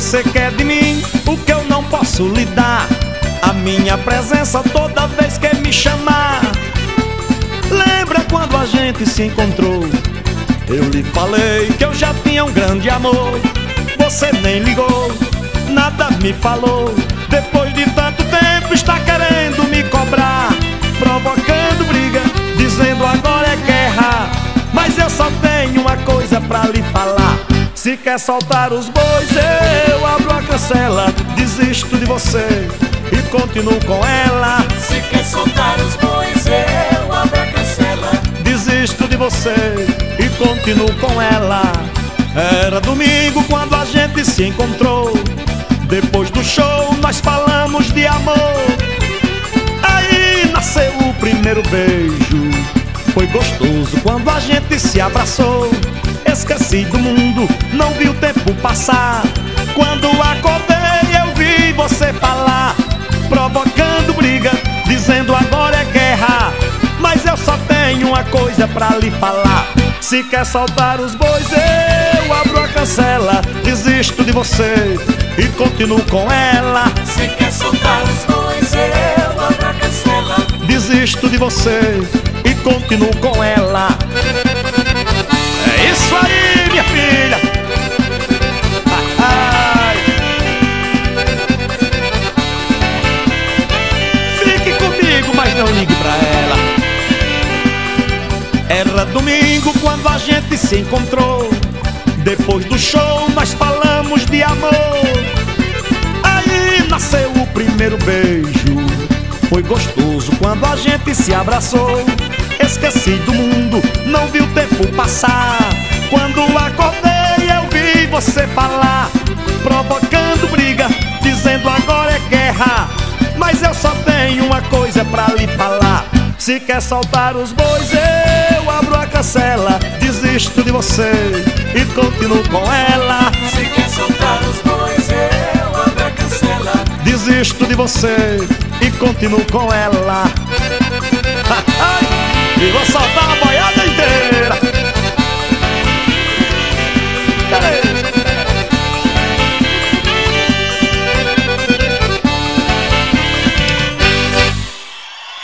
Você quer de mim o que eu não posso lhe dar, a minha presença toda vez que me chamar. Lembra quando a gente se encontrou? Eu lhe falei que eu já tinha um grande amor. Você nem ligou, nada me falou. Depois de tanto tempo está querendo me cobrar, provocando briga, dizendo agora é guerra. Mas eu só tenho uma coisa pra lhe falar: se quer soltar os bois, eu abro a cancela. Desisto de você e continuo com ela. Se quer soltar os bois, eu abro a cancela. Desisto de você e continuo com ela. Era domingo quando a gente se encontrou. Depois do show nós falamos de amor. Aí nasceu o primeiro beijo. Foi gostoso quando a gente se abraçou. Esqueci do mundo, não vi o tempo passar. Quando acordei eu vi você falar, provocando briga, dizendo agora é guerra. Mas eu só tenho uma coisa pra lhe falar: se quer soltar os bois, eu abro a cancela. Desisto de você e continuo com ela. Se quer soltar os bois, eu abro a cancela. Desisto de você e continuo com ela. É isso aí, minha filha. Fique comigo, mas não ligue pra ela. Era domingo quando a gente se encontrou. Depois do show nós falamos de amor. Aí nasceu o primeiro beijo. Foi gostoso quando a gente se abraçou. Esqueci do mundo, não vi o tempo passar. Quando acordei eu vi você falar, provocando briga, dizendo agora é guerra. Mas eu só tenho uma coisa pra lhe falar: se quer soltar os bois, eu abro a cancela. Desisto de você e continuo com ela. Se quer soltar os bois, eu abro a cancela. Desisto de você e continuo com ela.